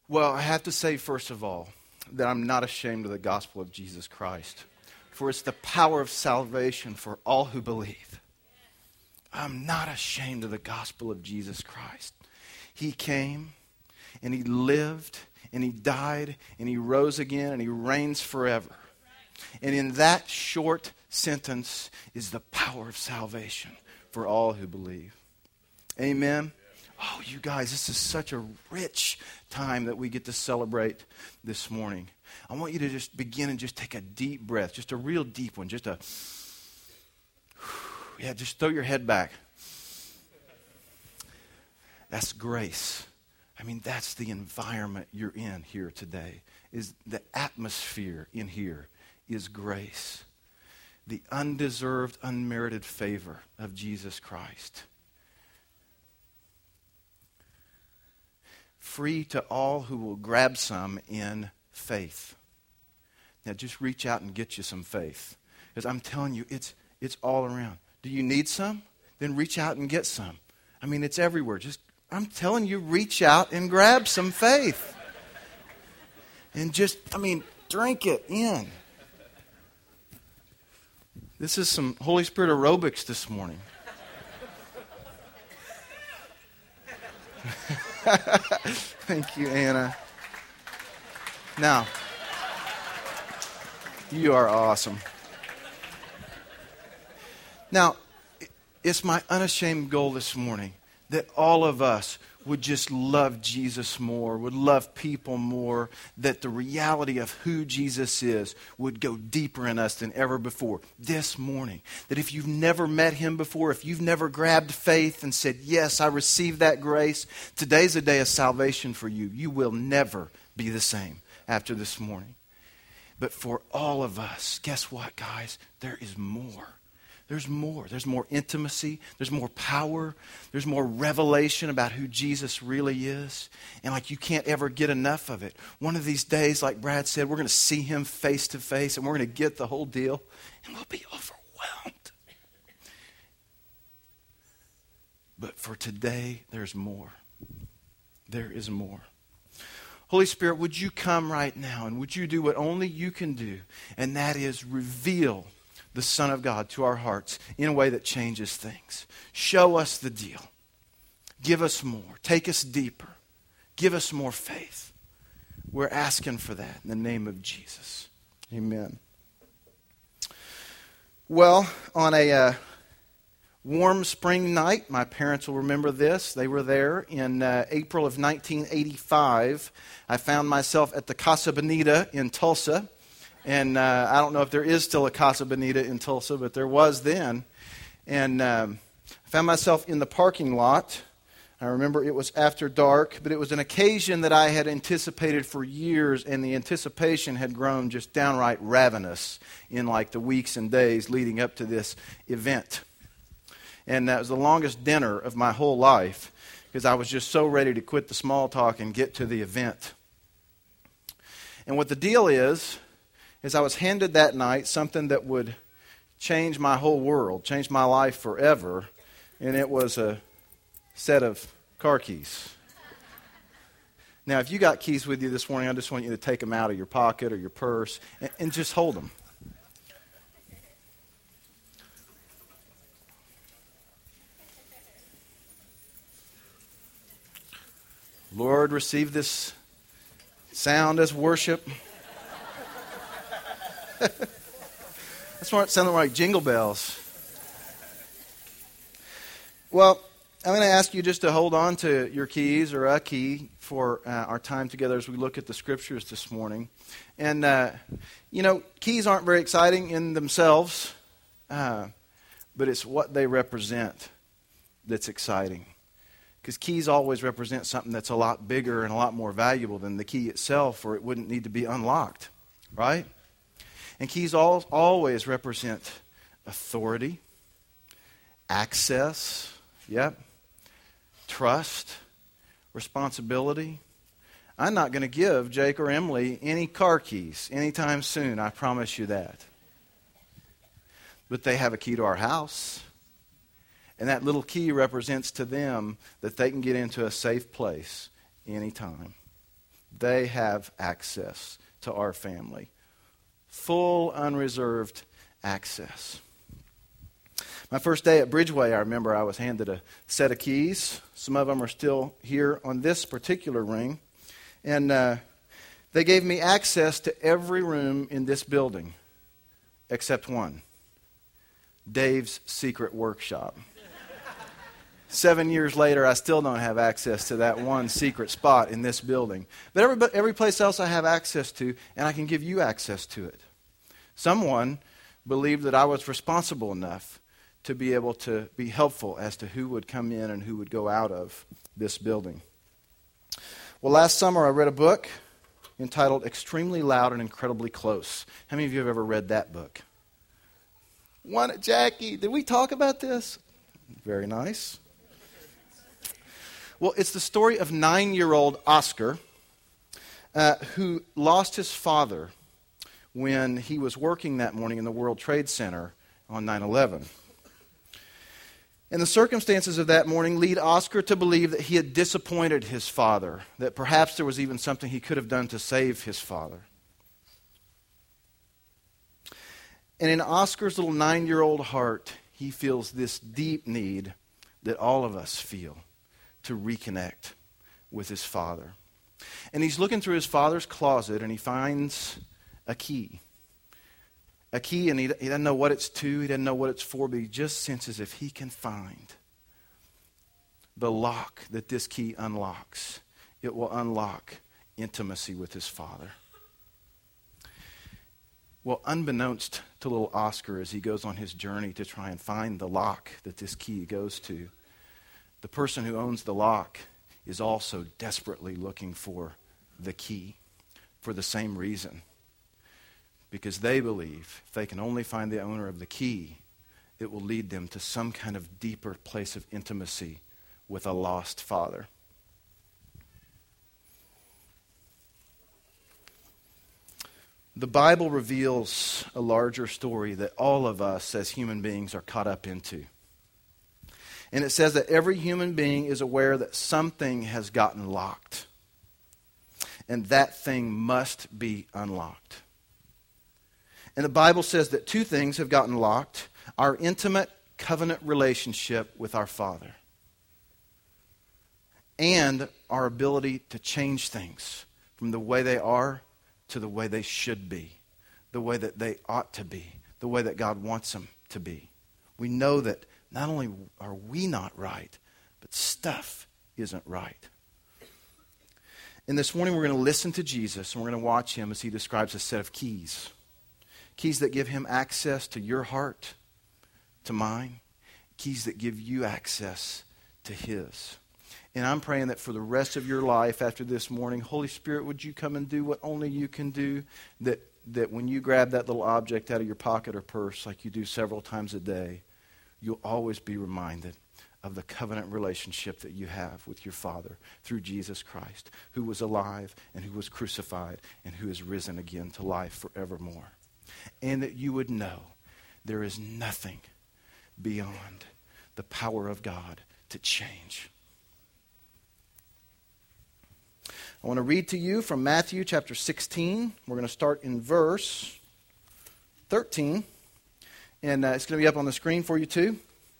Well, I have to say, first of all, that I'm not ashamed of the gospel of Jesus Christ, for it's the power of salvation for all who believe. I'm not ashamed of the gospel of Jesus Christ. He came, and he lived, and he died, and he rose again, and he reigns forever. And in that short sentence is the power of salvation for all who believe. Amen. Oh, you guys, this is such a rich time that we get to celebrate this morning. I want you to just begin and just take a deep breath, just a real deep one, just throw your head back. That's grace. I mean, that's the environment you're in here today. Is the atmosphere in here is grace. The undeserved, unmerited favor of Jesus Christ. Free to all who will grab some in faith. Now just reach out and get you some faith. Because I'm telling you, it's all around. Do you need some? Then reach out and get some. I mean, it's everywhere. I'm telling you, reach out and grab some faith. And drink it in. This is some Holy Spirit aerobics this morning. Thank you, Anna. Now, you are awesome. Now, it's my unashamed goal this morning that all of us would just love Jesus more, would love people more, that the reality of who Jesus is would go deeper in us than ever before this morning. That if you've never met him before, if you've never grabbed faith and said, yes, I received that grace, today's a day of salvation for you. You will never be the same after this morning. But for all of us, guess what, guys? There is more. There's more. There's more intimacy. There's more power. There's more revelation about who Jesus really is. And you can't ever get enough of it. One of these days, like Brad said, we're going to see him face to face and we're going to get the whole deal. And we'll be overwhelmed. But for today, there's more. There is more. Holy Spirit, would you come right now and would you do what only you can do? And that is reveal the Son of God to our hearts in a way that changes things. Show us the deal. Give us more. Take us deeper. Give us more faith. We're asking for that in the name of Jesus. Amen. Well, on a warm spring night, my parents will remember this. They were there in April of 1985. I found myself at the Casa Bonita in Tulsa. And I don't know if there is still a Casa Bonita in Tulsa, but there was then. And I found myself in the parking lot. I remember it was after dark, but it was an occasion that I had anticipated for years, and the anticipation had grown just downright ravenous in the weeks and days leading up to this event. And that was the longest dinner of my whole life because I was just so ready to quit the small talk and get to the event. And what the deal is I was handed that night something that would change my whole world, change my life forever, and it was a set of car keys. Now, if you got keys with you this morning, I just want you to take them out of your pocket or your purse and just hold them. Lord, receive this sound as worship. That's why it sounded like jingle bells. Well, I'm going to ask you just to hold on to your keys or a key for our time together as we look at the scriptures this morning. And, keys aren't very exciting in themselves, but it's what they represent that's exciting. Because keys always represent something that's a lot bigger and a lot more valuable than the key itself, or it wouldn't need to be unlocked, right? And keys always represent authority, access, trust, responsibility. I'm not going to give Jake or Emily any car keys anytime soon, I promise you that. But they have a key to our house. And that little key represents to them that they can get into a safe place anytime. They have access to our family. Full, unreserved access. My first day at Bridgeway, I remember I was handed a set of keys. Some of them are still here on this particular ring. And they gave me access to every room in this building, except one. Dave's secret workshop. 7 years later, I still don't have access to that one secret spot in this building. But every place else I have access to, and I can give you access to it. Someone believed that I was responsible enough to be able to be helpful as to who would come in and who would go out of this building. Well, last summer I read a book entitled Extremely Loud and Incredibly Close. How many of you have ever read that book? Jackie, did we talk about this? Very nice. Well, it's the story of 9-year-old Oscar, who lost his father when he was working that morning in the World Trade Center on 9/11. And the circumstances of that morning lead Oscar to believe that he had disappointed his father, that perhaps there was even something he could have done to save his father. And in Oscar's little 9-year-old heart, he feels this deep need that all of us feel to reconnect with his father. And he's looking through his father's closet and he finds a key. A key, and he doesn't know what it's to, he doesn't know what it's for, but he just senses if he can find the lock that this key unlocks, it will unlock intimacy with his father. Well, unbeknownst to little Oscar as he goes on his journey to try and find the lock that this key goes to, the person who owns the lock is also desperately looking for the key for the same reason. Because they believe if they can only find the owner of the key, it will lead them to some kind of deeper place of intimacy with a lost father. The Bible reveals a larger story that all of us as human beings are caught up into. And it says that every human being is aware that something has gotten locked. And that thing must be unlocked. And the Bible says that two things have gotten locked: our intimate covenant relationship with our Father and our ability to change things from the way they are to the way they should be, the way that they ought to be, the way that God wants them to be. We know that not only are we not right, but stuff isn't right. And this morning we're going to listen to Jesus and we're going to watch him as he describes a set of keys. Keys that give him access to your heart, to mine. Keys that give you access to his. And I'm praying that for the rest of your life after this morning, Holy Spirit, would you come and do what only you can do? That when you grab that little object out of your pocket or purse like you do several times a day, you'll always be reminded of the covenant relationship that you have with your Father through Jesus Christ, who was alive and who was crucified and who is risen again to life forevermore. And that you would know there is nothing beyond the power of God to change. I want to read to you from Matthew chapter 16. We're going to start in verse 13. And it's going to be up on the screen for you too.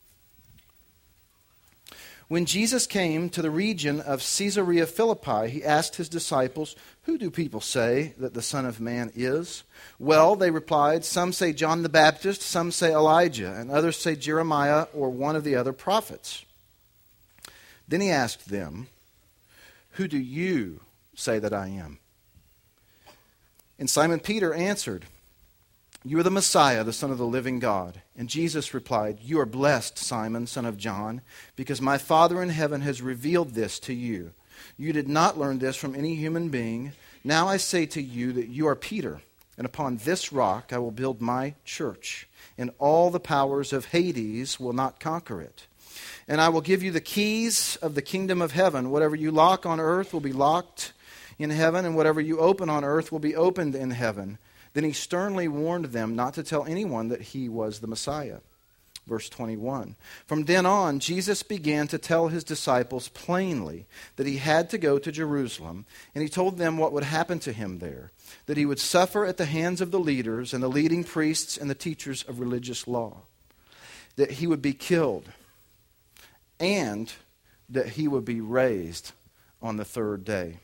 When Jesus came to the region of Caesarea Philippi, he asked his disciples, "Who do people say that the Son of Man is?" "Well," they replied, "some say John the Baptist, some say Elijah, and others say Jeremiah or one of the other prophets." Then he asked them, "Who do you say that I am?" And Simon Peter answered, "You are the Messiah, the Son of the living God." And Jesus replied, "You are blessed, Simon, son of John, because my Father in heaven has revealed this to you. You did not learn this from any human being. Now I say to you that you are Peter, and upon this rock I will build my church, and all the powers of Hades will not conquer it. And I will give you the keys of the kingdom of heaven. Whatever you lock on earth will be locked in heaven, and whatever you open on earth will be opened in heaven." Then he sternly warned them not to tell anyone that he was the Messiah. Verse 21. From then on, Jesus began to tell his disciples plainly that he had to go to Jerusalem, and he told them what would happen to him there, that he would suffer at the hands of the leaders and the leading priests and the teachers of religious law, that he would be killed, and that he would be raised on the third day.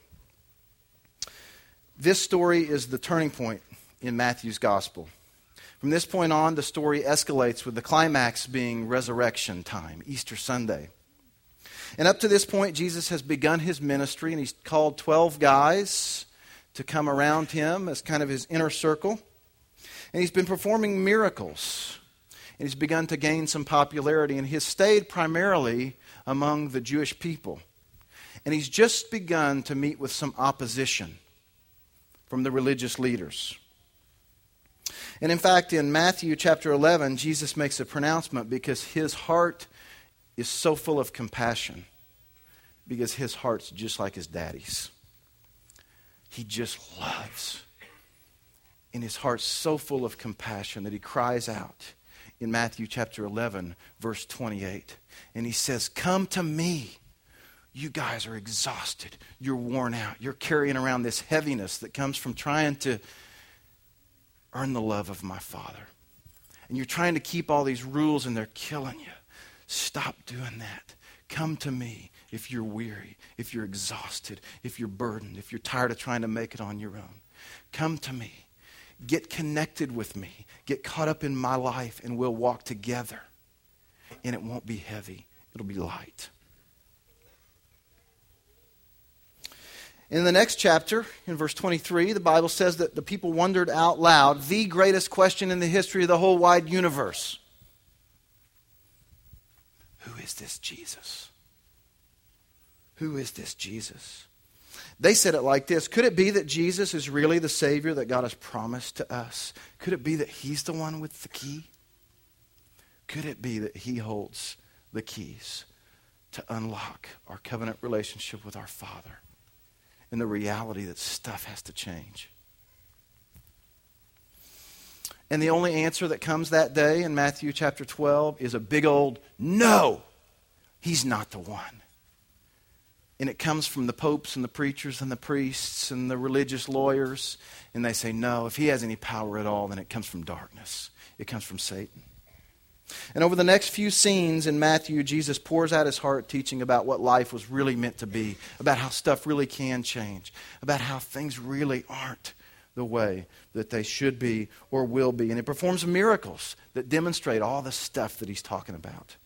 This story is the turning point in Matthew's gospel. From this point on, the story escalates with the climax being resurrection time, Easter Sunday. And up to this point, Jesus has begun his ministry, and he's called 12 guys to come around him as kind of his inner circle. And he's been performing miracles. And he's begun to gain some popularity, and he has stayed primarily among the Jewish people. And he's just begun to meet with some opposition from the religious leaders. And in fact, in Matthew chapter 11, Jesus makes a pronouncement because his heart is so full of compassion, because his heart's just like his daddy's. He just loves. And his heart's so full of compassion that he cries out in Matthew chapter 11, verse 28. And he says, "Come to me. You guys are exhausted. You're worn out. You're carrying around this heaviness that comes from trying to earn the love of my Father. And you're trying to keep all these rules and they're killing you. Stop doing that. Come to me if you're weary, if you're exhausted, if you're burdened, if you're tired of trying to make it on your own. Come to me. Get connected with me. Get caught up in my life, and we'll walk together. And it won't be heavy. It'll be light." In the next chapter, in verse 23, the Bible says that the people wondered out loud the greatest question in the history of the whole wide universe. Who is this Jesus? Who is this Jesus? They said it like this: could it be that Jesus is really the Savior that God has promised to us? Could it be that he's the one with the key? Could it be that he holds the keys to unlock our covenant relationship with our Father? And the reality that stuff has to change. And the only answer that comes that day in Matthew chapter 12 is a big old no. He's not the one. And it comes from the popes and the preachers and the priests and the religious lawyers. And they say, no, if he has any power at all, then it comes from darkness. It comes from Satan. And over the next few scenes in Matthew, Jesus pours out his heart teaching about what life was really meant to be, about how stuff really can change, about how things really aren't the way that they should be or will be. And he performs miracles that demonstrate all the stuff that he's talking about.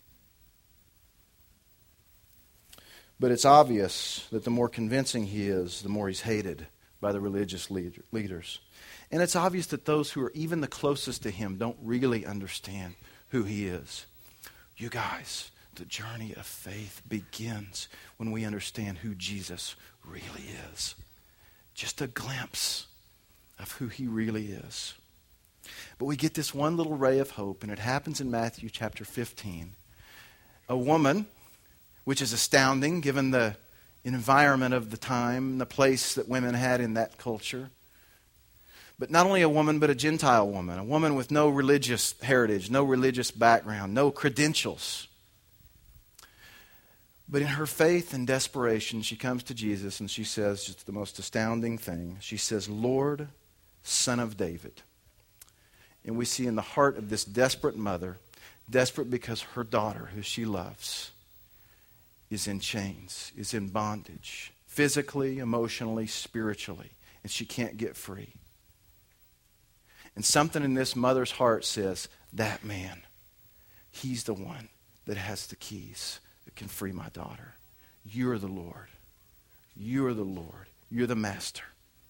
But it's obvious that the more convincing he is, the more he's hated by the religious leaders. And it's obvious that those who are even the closest to him don't really understand who he is. You guys, the journey of faith begins when we understand who Jesus really is. Just a glimpse of who he really is. But we get this one little ray of hope, and it happens in Matthew chapter 15. A woman, which is astounding given the environment of the time, the place that women had in that culture. But not only a woman, but a Gentile woman, a woman with no religious heritage, no religious background, no credentials. But in her faith and desperation, she comes to Jesus and she says just the most astounding thing. She says, "Lord, Son of David." And we see in the heart of this desperate mother, desperate because her daughter, who she loves, is in chains, is in bondage, physically, emotionally, spiritually, and she can't get free. And something in this mother's heart says, that man, he's the one that has the keys that can free my daughter. You're the Lord. You're the Lord. You're the Master.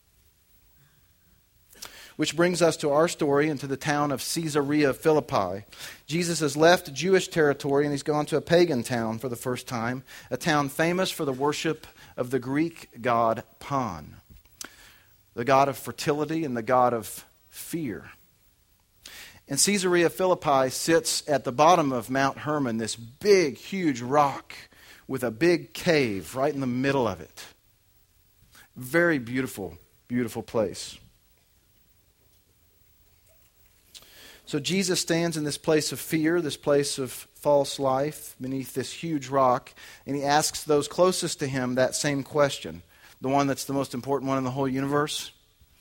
Which brings us to our story and to the town of Caesarea Philippi. Jesus has left Jewish territory and he's gone to a pagan town for the first time, a town famous for the worship of the Greek god Pan, the god of fertility and the god of fear. And Caesarea Philippi sits at the bottom of Mount Hermon, this big, huge rock with a big cave right in the middle of it. Very beautiful, beautiful place. So Jesus stands in this place of fear, this place of false life, beneath this huge rock, and he asks those closest to him that same question, the one that's the most important one in the whole universe.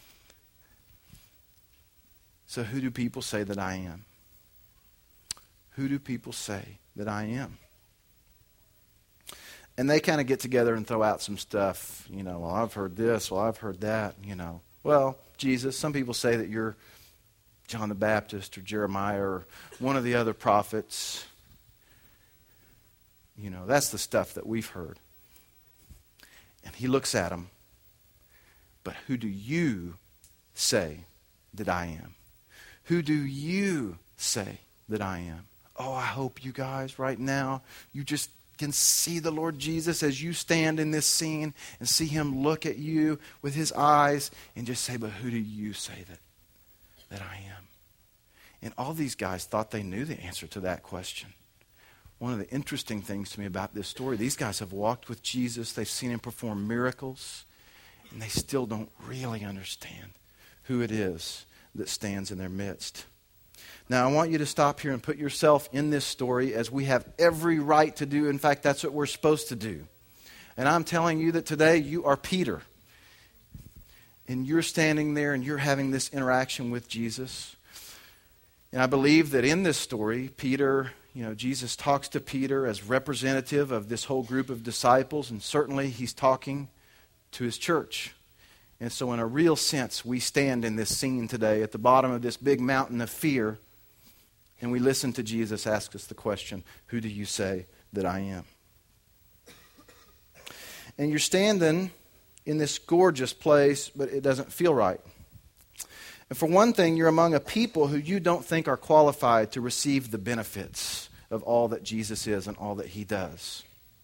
So who do people say that I am? Who do people say that I am? And they kind of get together and throw out some stuff. Well, I've heard this, well, I've heard that, Well, Jesus, some people say that you're John the Baptist or Jeremiah or one of the other prophets. That's the stuff that we've heard. And he looks at them. But who do you say that I am? Who do you say that I am? Oh, I hope you guys right now, you just can see the Lord Jesus as you stand in this scene and see him look at you with his eyes and just say, but who do you say that I am? And all these guys thought they knew the answer to that question. One of the interesting things to me about this story, these guys have walked with Jesus, they've seen him perform miracles, and they still don't really understand who it is that stands in their midst. Now, I want you to stop here and put yourself in this story, as we have every right to do. In fact, that's what we're supposed to do. And I'm telling you that today you are Peter. And you're standing there and you're having this interaction with Jesus. And I believe that in this story, Peter, Jesus talks to Peter as representative of this whole group of disciples. And certainly he's talking to his church. And so in a real sense, we stand in this scene today at the bottom of this big mountain of fear. And we listen to Jesus ask us the question, who do you say that I am? And you're standing in this gorgeous place, but it doesn't feel right. And for one thing, you're among a people who you don't think are qualified to receive the benefits of all that Jesus is and all that he does.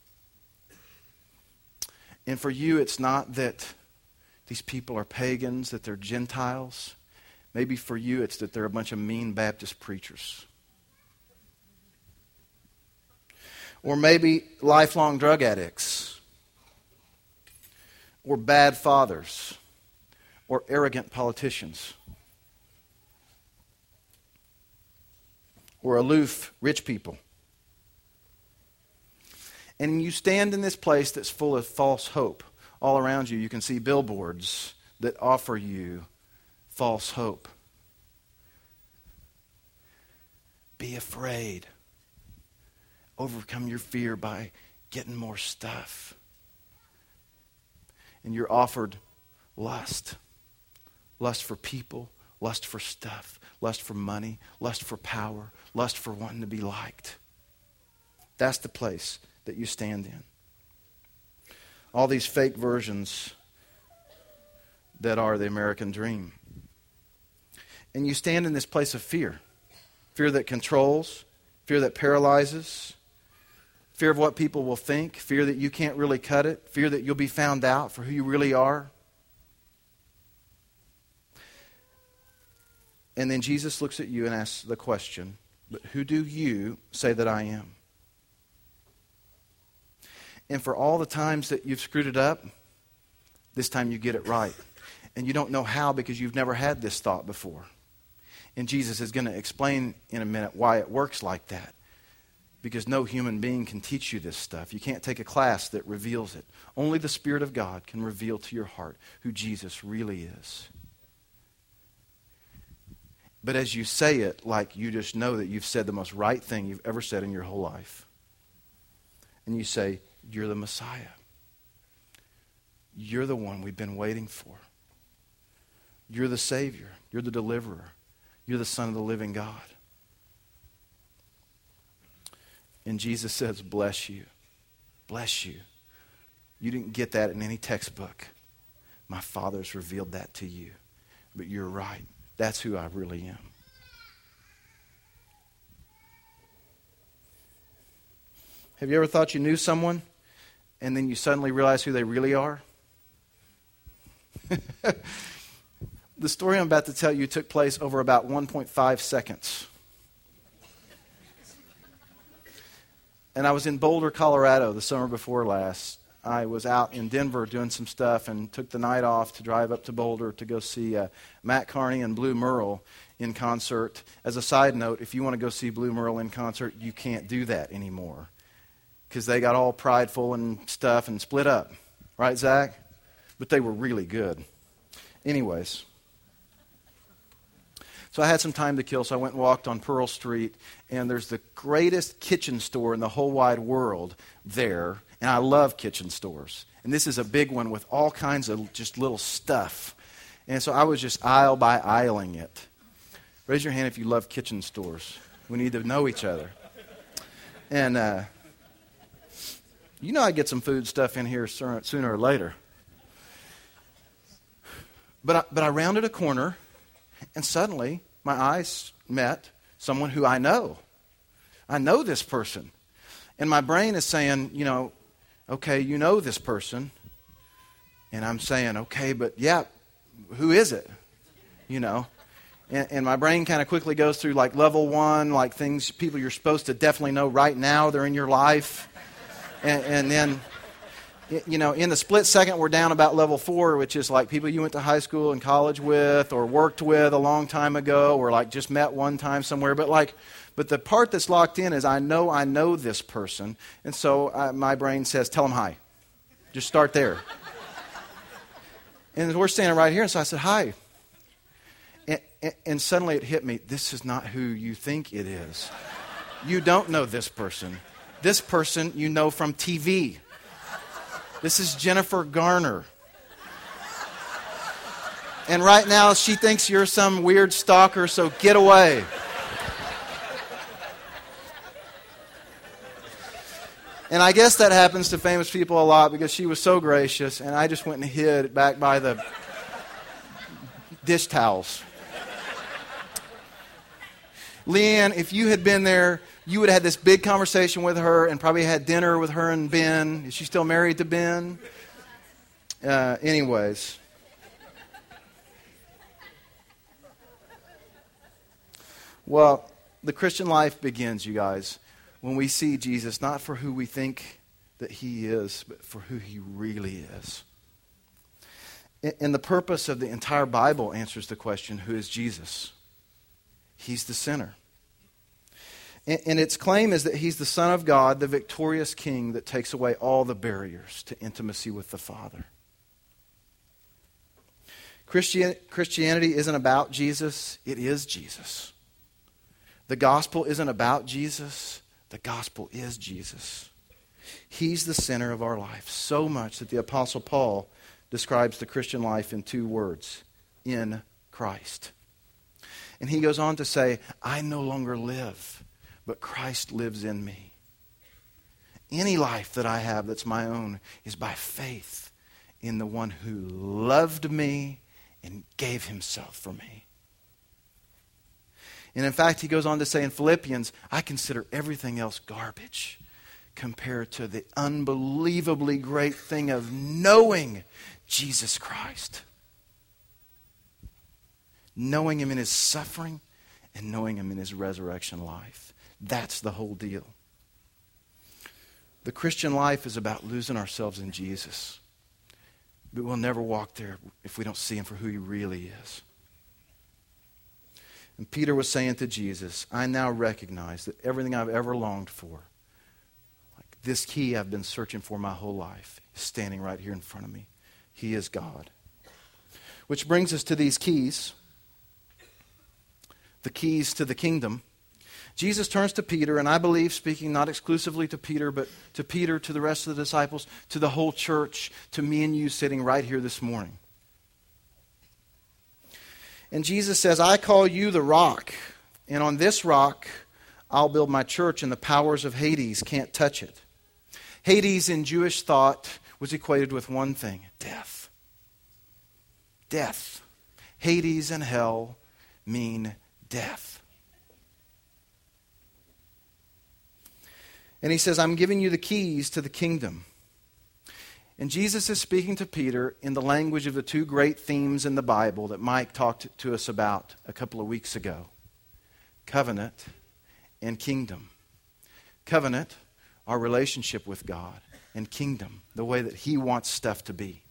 And for you, it's not that these people are pagans, that they're Gentiles. Maybe for you, it's that they're a bunch of mean Baptist preachers. Or maybe lifelong drug addicts. Or bad fathers. Or arrogant politicians. Or aloof rich people. And you stand in this place that's full of false hope. All around you, you can see billboards that offer you false hope. Be afraid. Overcome your fear by getting more stuff. And you're offered lust. Lust for people, lust for stuff, lust for money, lust for power, lust for wanting to be liked. That's the place that you stand in. All these fake versions that are the American dream. And you stand in this place of fear. Fear that controls, fear that paralyzes, fear of what people will think, fear that you can't really cut it, fear that you'll be found out for who you really are. And then Jesus looks at you and asks the question, but who do you say that I am? And for all the times that you've screwed it up, this time you get it right. And you don't know how because you've never had this thought before. And Jesus is going to explain in a minute why it works like that. Because no human being can teach you this stuff. You can't take a class that reveals it. Only the Spirit of God can reveal to your heart who Jesus really is. But as you say it, like you just know that you've said the most right thing you've ever said in your whole life. And you say, you're the Messiah. You're the one we've been waiting for. You're the Savior. You're the deliverer. You're the Son of the living God. And Jesus says, bless you. Bless you. You didn't get that in any textbook. My Father's revealed that to you. But you're right. That's who I really am. Have you ever thought you knew someone and then you suddenly realize who they really are? The story I'm about to tell you took place over about 1.5 seconds. And I was in Boulder, Colorado the summer before last. I was out in Denver doing some stuff and took the night off to drive up to Boulder to go see Matt Carney and Blue Merle in concert. As a side note, if you want to go see Blue Merle in concert, you can't do that anymore because they got all prideful and stuff and split up. Right, Zach? But they were really good. Anyways. So I had some time to kill, so I went and walked on Pearl Street, and there's the greatest kitchen store in the whole wide world there, and I love kitchen stores. And this is a big one with all kinds of just little stuff. And so I was just aisle by aisling it. Raise your hand if you love kitchen stores. We need to know each other. And you know I get some food stuff in here sooner or later. But I rounded a corner, and suddenly, my eyes met someone who I know. I know this person. And my brain is saying, okay, you know this person. And I'm saying, okay, but yeah, who is it? And my brain kind of quickly goes through like level 1, like people you're supposed to definitely know right now. They're in your life. And then, in the split second, we're down about level 4, which is like people you went to high school and college with or worked with a long time ago or like just met one time somewhere. But the part that's locked in is I know this person. And so my brain says, tell them hi. Just start there. And we're standing right here. And so I said, hi. And suddenly it hit me. This is not who you think it is. You don't know this person. This person you know from TV. This is Jennifer Garner. And right now she thinks you're some weird stalker, so get away. And I guess that happens to famous people a lot because she was so gracious, and I just went and hid back by the dish towels. Leanne, if you had been there, you would have had this big conversation with her and probably had dinner with her and Ben. Is she still married to Ben? Anyways. Well, the Christian life begins, you guys, when we see Jesus not for who we think that he is, but for who he really is. And the purpose of the entire Bible answers the question, who is Jesus? He's the sinner. And its claim is that he's the Son of God, the victorious King that takes away all the barriers to intimacy with the Father. Christianity isn't about Jesus, it is Jesus. The gospel isn't about Jesus, the gospel is Jesus. He's the center of our life, so much that the Apostle Paul describes the Christian life in 2 words, in Christ. And he goes on to say, I no longer live, but Christ lives in me. Any life that I have that's my own is by faith in the one who loved me and gave himself for me. And in fact, he goes on to say in Philippians, I consider everything else garbage compared to the unbelievably great thing of knowing Jesus Christ. Knowing him in his suffering and knowing him in his resurrection life. That's the whole deal. The Christian life is about losing ourselves in Jesus. But we'll never walk there if we don't see him for who he really is. And Peter was saying to Jesus, I now recognize that everything I've ever longed for, like this key I've been searching for my whole life, is standing right here in front of me. He is God. Which brings us to these keys. The keys to the kingdom. Jesus turns to Peter, and I believe speaking not exclusively to Peter, but to Peter, to the rest of the disciples, to the whole church, to me and you sitting right here this morning. And Jesus says, I call you the rock, and on this rock I'll build my church, and the powers of Hades can't touch it. Hades in Jewish thought was equated with one thing, death. Death. Hades and hell mean death. And he says, I'm giving you the keys to the kingdom. And Jesus is speaking to Peter in the language of the 2 great themes in the Bible that Mike talked to us about a couple of weeks ago. Covenant and kingdom. Covenant, our relationship with God. and kingdom, the way that He wants stuff to be.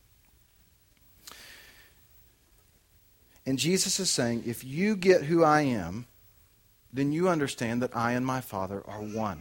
And Jesus is saying, if you get who I am, then you understand that I and my Father are one.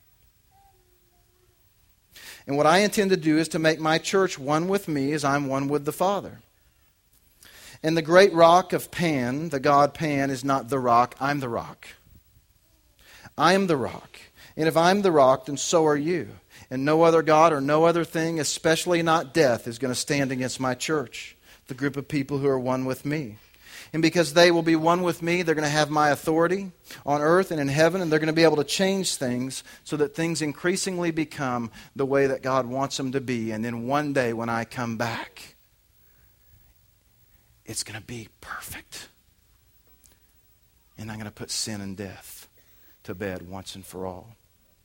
And what I intend to do is to make my church one with me as I'm one with the Father. And the great rock of Pan, the God Pan, is not the rock. I'm the rock. I am the rock. And if I'm the rock, then so are you. And no other God or no other thing, especially not death, is going to stand against my church, the group of people who are one with me. And because they will be one with me, they're going to have my authority on earth and in heaven, and they're going to be able to change things so that things increasingly become the way that God wants them to be. And then one day when I come back, it's going to be perfect. And I'm going to put sin and death to bed once and for all.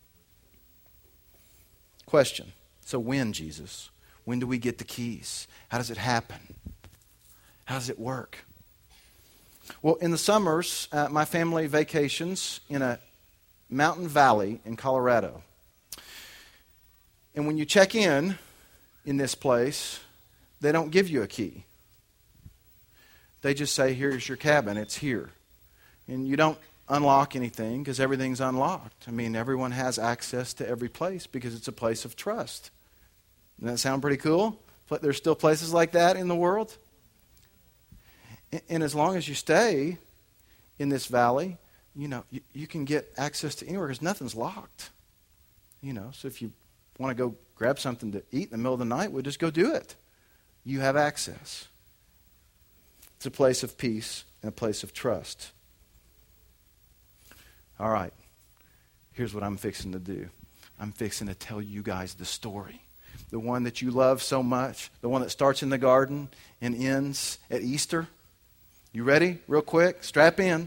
Question. So when, Jesus? When do we get the keys? How does it happen? How does it work? Well, in the summers, my family vacations in a mountain valley in Colorado. And when you check in this place, they don't give you a key. They just say, here's your cabin, it's here. And you don't unlock anything because everything's unlocked. I mean, everyone has access to every place because it's a place of trust. Doesn't that sound pretty cool? But there's still places like that in the world. And as long as you stay in this valley, you can get access to anywhere because nothing's locked. So if you want to go grab something to eat in the middle of the night, we'll just go do it. You have access. It's a place of peace and a place of trust. All right. Here's what I'm fixing to do. I'm fixing to tell you guys the story. The one that you love so much. The one that starts in the garden and ends at Easter. You ready? Real quick. Strap in.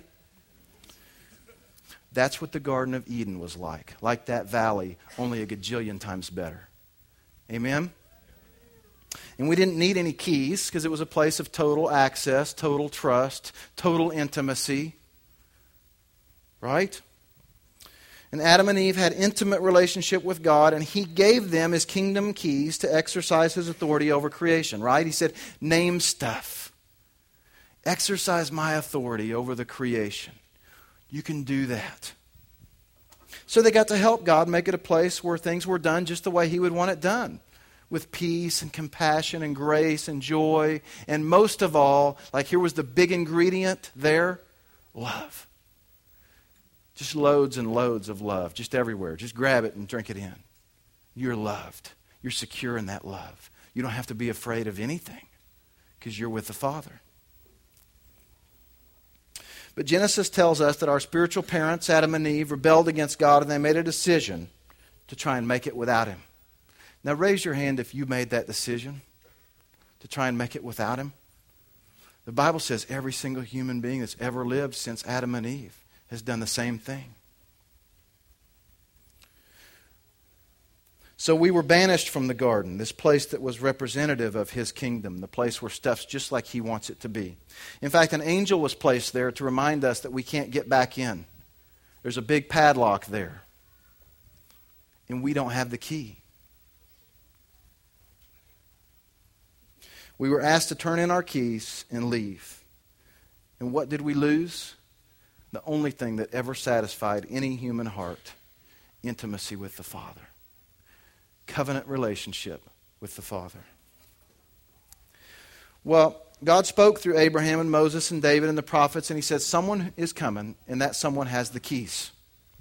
That's what the Garden of Eden was like. Like that valley, only a gajillion times better. Amen? And we didn't need any keys because it was a place of total access, total trust, total intimacy. Right? And Adam and Eve had intimate relationship with God, and He gave them His kingdom keys to exercise His authority over creation. Right? He said, name stuff. Exercise my authority over the creation. You can do that. So they got to help God make it a place where things were done just the way He would want it done. With peace and compassion and grace and joy. And most of all, like here was the big ingredient there, love. Just loads and loads of love. Just everywhere. Just grab it and drink it in. You're loved. You're secure in that love. You don't have to be afraid of anything because you're with the Father. But Genesis tells us that our spiritual parents, Adam and Eve, rebelled against God and they made a decision to try and make it without Him. Now raise your hand if you made that decision to try and make it without Him. The Bible says every single human being that's ever lived since Adam and Eve has done the same thing. So we were banished from the garden, this place that was representative of His kingdom, the place where stuff's just like He wants it to be. In fact, an angel was placed there to remind us that we can't get back in. There's a big padlock there. And we don't have the key. We were asked to turn in our keys and leave. And what did we lose? The only thing that ever satisfied any human heart, intimacy with the Father. Covenant relationship with the Father. Well, God spoke through Abraham and Moses and David and the prophets, and He said, someone is coming, and that someone has the keys.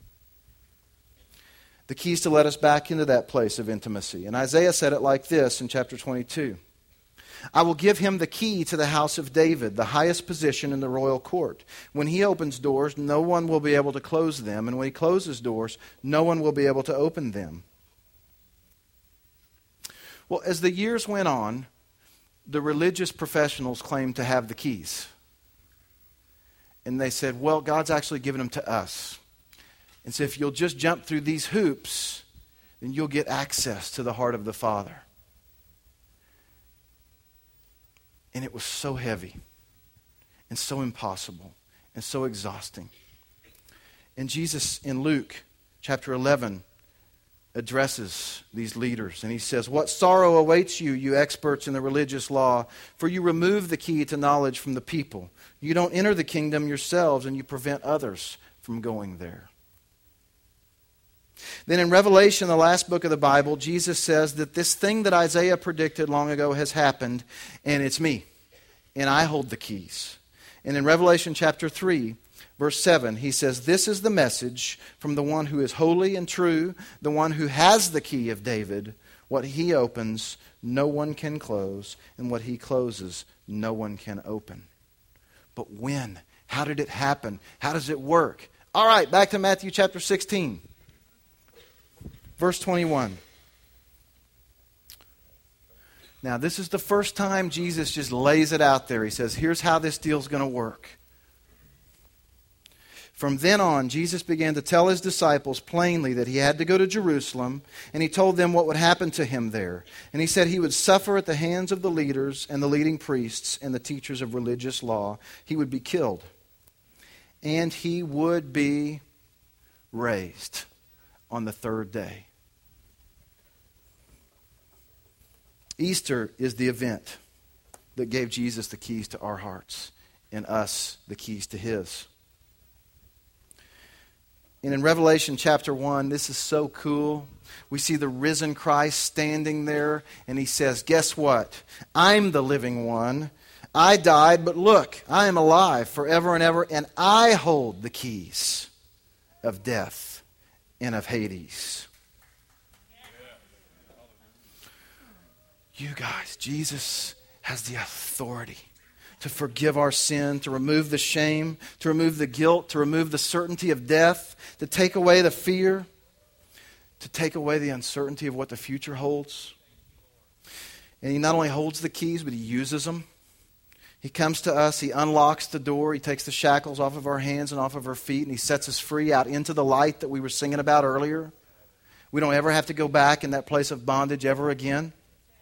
The keys to let us back into that place of intimacy. And Isaiah said it like this in chapter 22. I will give him the key to the house of David, the highest position in the royal court. When he opens doors, no one will be able to close them, and when he closes doors, no one will be able to open them. Well, as the years went on, the religious professionals claimed to have the keys. And they said, well, God's actually given them to us. And so if you'll just jump through these hoops, then you'll get access to the heart of the Father. And it was so heavy and so impossible and so exhausting. And Jesus in Luke chapter 11 addresses these leaders. And he says, "What sorrow awaits you, you experts in the religious law, for you remove the key to knowledge from the people. You don't enter the kingdom yourselves, and you prevent others from going there." Then in Revelation, the last book of the Bible, Jesus says that this thing that Isaiah predicted long ago has happened, and it's me, and I hold the keys. And in Revelation chapter 3, verse 7, he says, "This is the message from the one who is holy and true, the one who has the key of David. What he opens, no one can close, and what he closes, no one can open." But when? How did it happen? How does it work? All right, back to Matthew chapter 16. Verse 21. Now, this is the first time Jesus just lays it out there. He says, here's how this deal's going to work. From then on, Jesus began to tell his disciples plainly that he had to go to Jerusalem, and he told them what would happen to him there. And he said he would suffer at the hands of the leaders and the leading priests and the teachers of religious law. He would be killed, and he would be raised on the third day. Easter is the event that gave Jesus the keys to our hearts and us the keys to his. And in Revelation chapter 1, this is so cool. We see the risen Christ standing there, and he says, guess what? I'm the living one. I died, but look, I am alive forever and ever, and I hold the keys of death and of Hades. You guys, Jesus has the authority to forgive our sin, to remove the shame, to remove the guilt, to remove the certainty of death, to take away the fear, to take away the uncertainty of what the future holds. And he not only holds the keys, but he uses them. He comes to us, he unlocks the door, he takes the shackles off of our hands and off of our feet, and he sets us free out into the light that we were singing about earlier. We don't ever have to go back in that place of bondage ever again.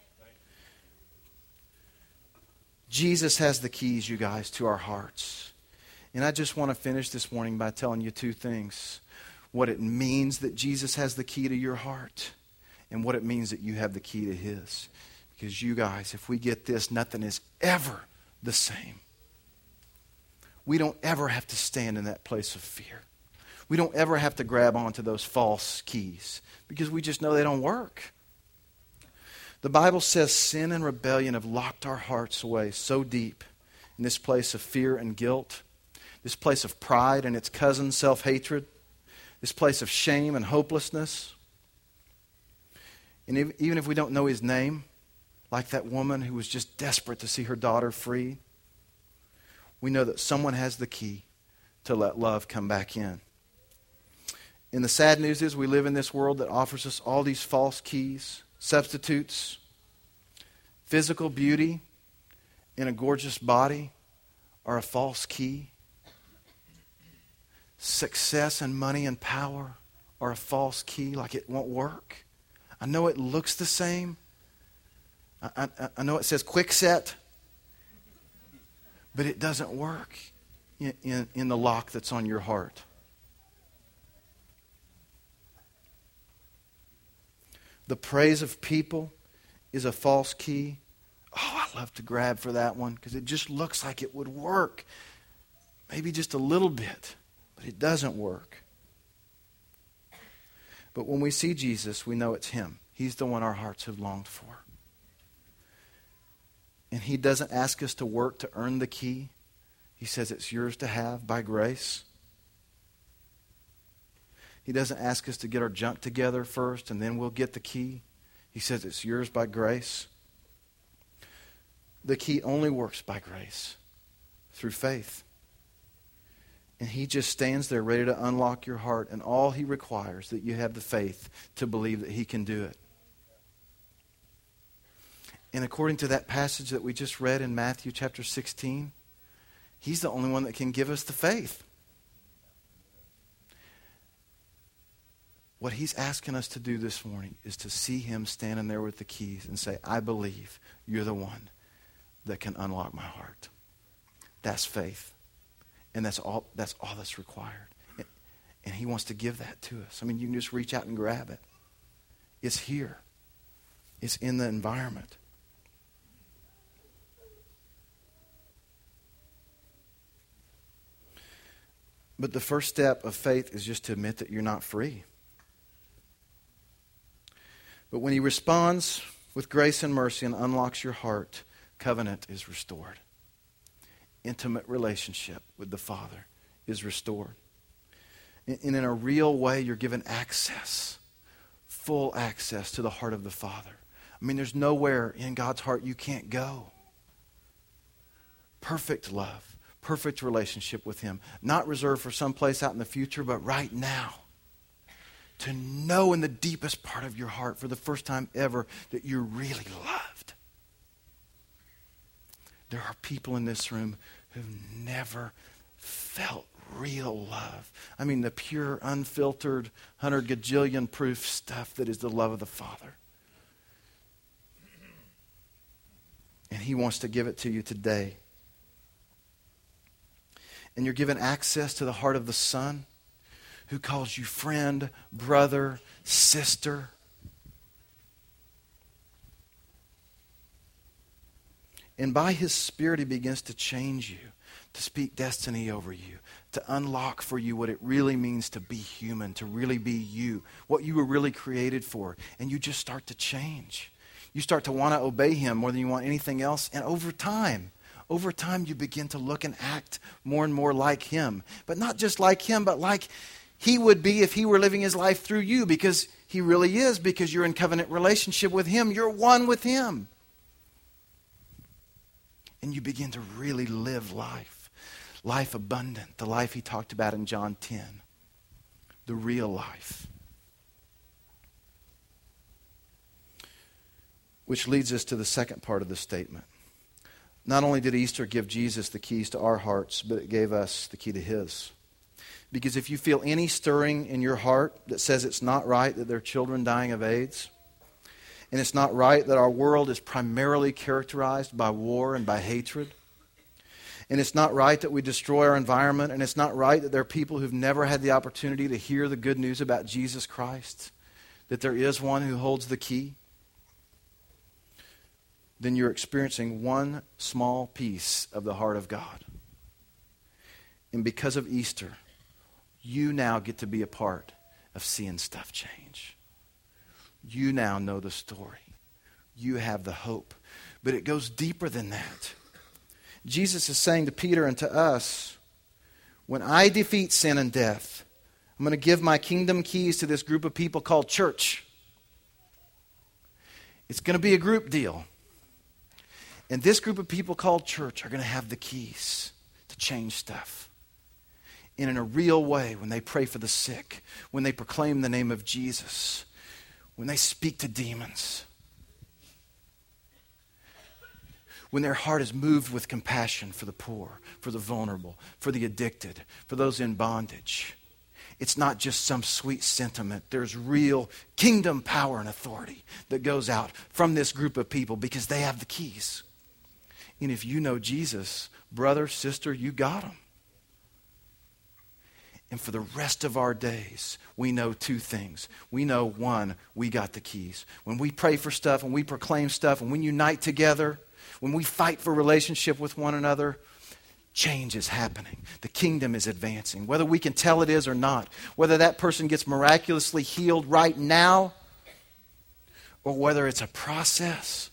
Jesus has the keys, you guys, to our hearts. And I just want to finish this morning by telling you two things. What it means that Jesus has the key to your heart, and what it means that you have the key to his. Because you guys, if we get this, nothing is ever the same. We don't ever have to stand in that place of fear. We don't ever have to grab onto those false keys, because we just know they don't work. The Bible says sin and rebellion have locked our hearts away so deep in this place of fear and guilt, this place of pride and its cousin, self-hatred, this place of shame and hopelessness. And even if we don't know his name, like that woman who was just desperate to see her daughter free, we know that someone has the key to let love come back in. And the sad news is we live in this world that offers us all these false keys, substitutes. Physical beauty and a gorgeous body are a false key. Success and money and power are a false key, like it won't work. I know it looks the same. I know it says quick set, but it doesn't work in the lock that's on your heart. The praise of people is a false key. Oh, I love to grab for that one because it just looks like it would work. Maybe just a little bit, but it doesn't work. But when we see Jesus, we know it's him. He's the one our hearts have longed for. And he doesn't ask us to work to earn the key. He says it's yours to have by grace. He doesn't ask us to get our junk together first and then we'll get the key. He says it's yours by grace. The key only works by grace, through faith. And he just stands there ready to unlock your heart, and all he requires is that you have the faith to believe that he can do it. And according to that passage that we just read in Matthew chapter 16, he's the only one that can give us the faith. What he's asking us to do this morning is to see him standing there with the keys and say, I believe you're the one that can unlock my heart. That's faith. And that's all that's required. And he wants to give that to us. I mean, you can just reach out and grab it. It's here. It's in the environment. But the first step of faith is just to admit that you're not free. But when he responds with grace and mercy and unlocks your heart, covenant is restored. Intimate relationship with the Father is restored. And in a real way, you're given access, full access to the heart of the Father. I mean, there's nowhere in God's heart you can't go. Perfect love, perfect relationship with Him. Not reserved for some place out in the future, but right now. To know in the deepest part of your heart for the first time ever that you're really loved. There are people in this room who've never felt real love. I mean, the pure, unfiltered, 100 gajillion proof stuff that is the love of the Father. And He wants to give it to you today. And you're given access to the heart of the Son, who calls you friend, brother, sister. And by His Spirit, He begins to change you, to speak destiny over you, to unlock for you what it really means to be human, to really be you, what you were really created for. And you just start to change. You start to want to obey Him more than you want anything else. And over time, you begin to look and act more and more like Him. But not just like Him, but like He would be if He were living His life through you, because He really is, because you're in covenant relationship with Him. You're one with Him. And you begin to really live life. Life abundant. The life He talked about in John 10. The real life. Which leads us to the second part of the statement. Not only did Easter give Jesus the keys to our hearts, but it gave us the key to His. Because if you feel any stirring in your heart that says it's not right that there are children dying of AIDS, and it's not right that our world is primarily characterized by war and by hatred, and it's not right that we destroy our environment, and it's not right that there are people who've never had the opportunity to hear the good news about Jesus Christ, that there is one who holds the key, then you're experiencing one small piece of the heart of God. And because of Easter, you now get to be a part of seeing stuff change. You now know the story. You have the hope. But it goes deeper than that. Jesus is saying to Peter and to us, when I defeat sin and death, I'm going to give my kingdom keys to this group of people called church. It's going to be a group deal. And this group of people called church are going to have the keys to change stuff. And in a real way, when they pray for the sick, when they proclaim the name of Jesus, when they speak to demons, when their heart is moved with compassion for the poor, for the vulnerable, for the addicted, for those in bondage. It's not just some sweet sentiment. There's real kingdom power and authority that goes out from this group of people because they have the keys. And if you know Jesus, brother, sister, you got him. And for the rest of our days, we know two things. We know, one, we got the keys. When we pray for stuff, when we proclaim stuff, and when we unite together, when we fight for relationship with one another, change is happening. The kingdom is advancing. Whether we can tell it is or not, whether that person gets miraculously healed right now, or whether it's a process,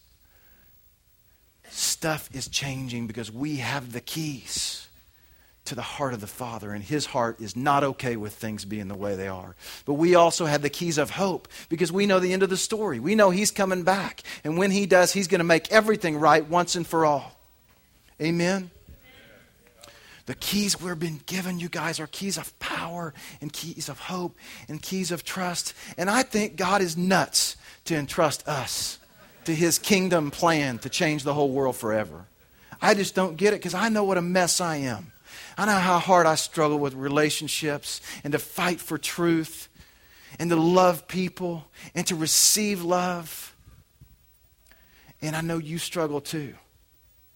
stuff is changing because we have the keys to the heart of the Father, and His heart is not okay with things being the way they are. But we also have the keys of hope because we know the end of the story. We know He's coming back, and when He does, He's going to make everything right once and for all. Amen? The keys we've been given, you guys, are keys of power and keys of hope and keys of trust. And I think God is nuts to entrust us to His kingdom plan to change the whole world forever. I just don't get it because I know what a mess I am. I know how hard I struggle with relationships and to fight for truth and to love people and to receive love. And I know you struggle too.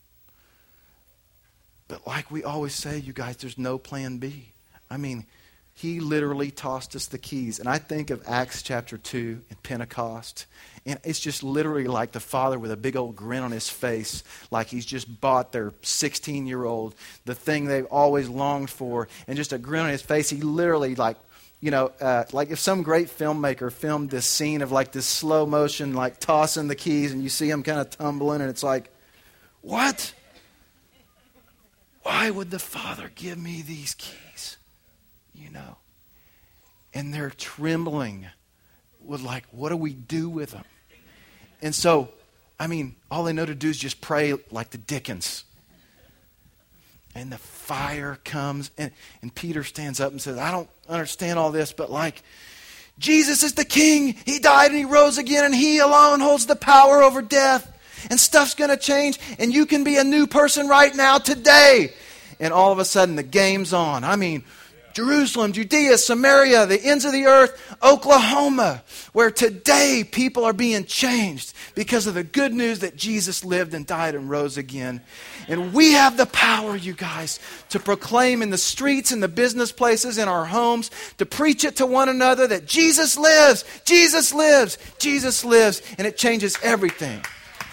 But like we always say, you guys, there's no plan B. I mean, He literally tossed us the keys. And I think of Acts chapter 2 and Pentecost. And it's just literally like the Father with a big old grin on his face, like he's just bought their 16-year-old, the thing they've always longed for, and just a grin on his face. He literally, like if some great filmmaker filmed this scene of like this slow motion, like tossing the keys, and you see him kind of tumbling, and it's like, what? Why would the Father give me these keys? And they're trembling with like, what do we do with them? And so, all they know to do is just pray like the Dickens. And the fire comes, and Peter stands up and says, I don't understand all this, but like, Jesus is the King. He died and he rose again, and he alone holds the power over death. And stuff's going to change, and you can be a new person right now, today. And all of a sudden, the game's on. Jerusalem, Judea, Samaria, the ends of the earth, Oklahoma, where today people are being changed because of the good news that Jesus lived and died and rose again. And we have the power, you guys, to proclaim in the streets, in the business places, in our homes, to preach it to one another that Jesus lives, Jesus lives, Jesus lives, and it changes everything.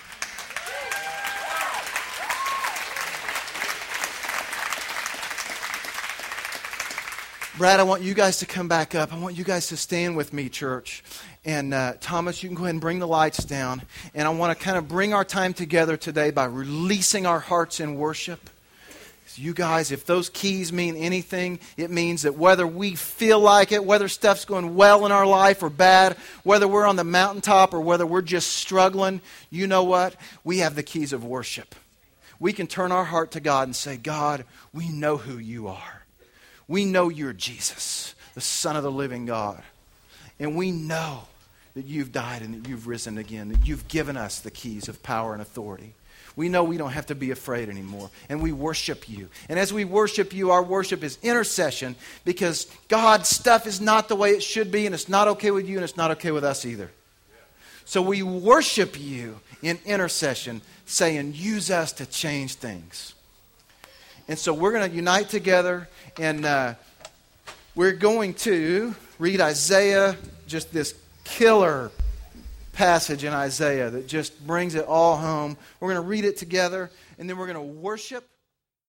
Brad, I want you guys to come back up. I want you guys to stand with me, church. And Thomas, you can go ahead and bring the lights down. And I want to kind of bring our time together today by releasing our hearts in worship. So you guys, if those keys mean anything, it means that whether we feel like it, whether stuff's going well in our life or bad, whether we're on the mountaintop or whether we're just struggling, you know what? We have the keys of worship. We can turn our heart to God and say, God, we know who you are. We know you're Jesus, the Son of the living God. And we know that you've died and that you've risen again, that you've given us the keys of power and authority. We know we don't have to be afraid anymore. And we worship you. And as we worship you, our worship is intercession, because God's stuff is not the way it should be, and it's not okay with you, and it's not okay with us either. So we worship you in intercession, saying, use us to change things. And so we're going to unite together, and we're going to read Isaiah, just this killer passage in Isaiah that just brings it all home. We're going to read it together, and then we're going to worship.